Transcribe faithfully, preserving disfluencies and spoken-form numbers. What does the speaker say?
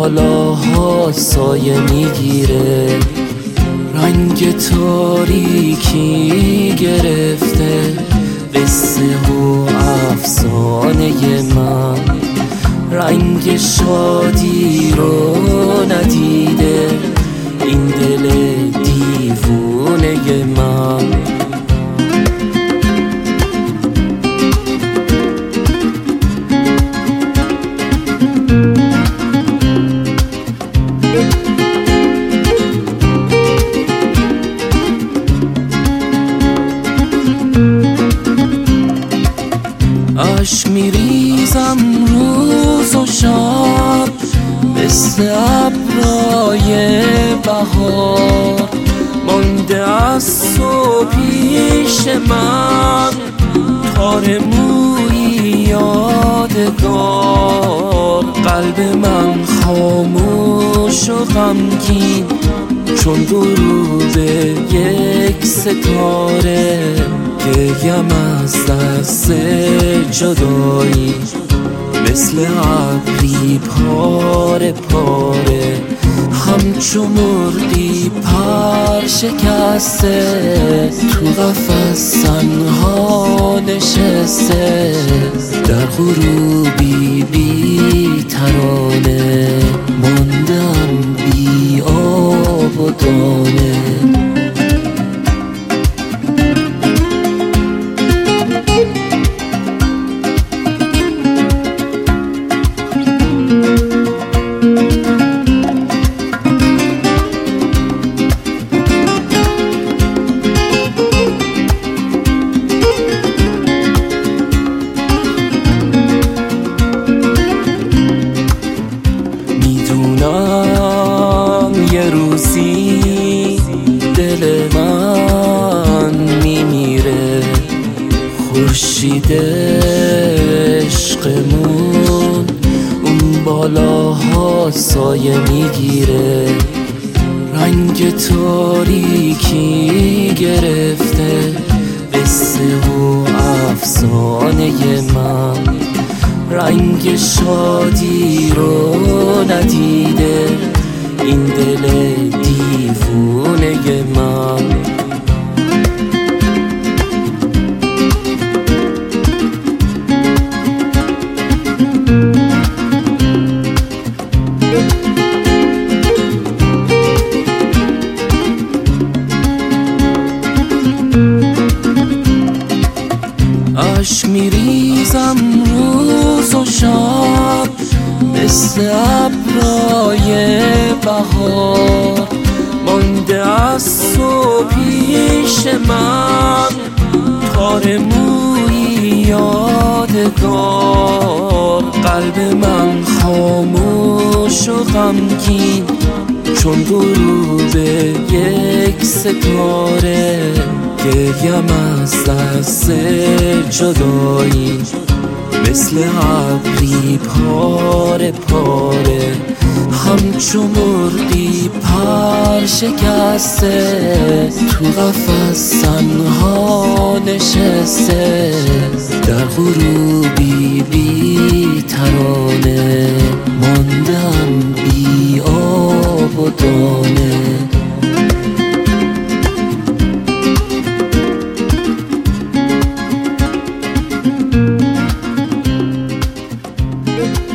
بالاها سایه میگیره، رنگ تاریکی گرفته قصه و افسانه من. رنگ شادی رو ندیده این دل دیوونه من. عشق میریزم روز و شب مثل ابرای بهار، مانده از تو پیش من تار مویی یادگار. قلب من خاموش و غمگین چون غروب یک ستاره، گریم از دست جدایی مثل ابری پاره پاره. همچو مرغی پر شکسته تو قفس تنها نشسته، در غروبی بی ترانه ماندم بی آب و دانه. یه روزی دل من میمیره، خورشید عشقمون اون بالاها سایه میگیره، رنگ تاریکی گرفته قصه و افسانه من. رنگ شادی رو ندیده این دل دیوونه من. عشق میریزم روز و شب مثل ابرای بهار، مانده از تو پیش من تار مویی یادگار. قلب من خاموش و غمگین چون غروب یک ستاره، گریم از دست جدایی مثل ابری پاره پاره. همچو مرغی پر شکسته تو قفس تنها نشسته، در غروبی بی ترانه ماندم بی آب و دانه. Thank you.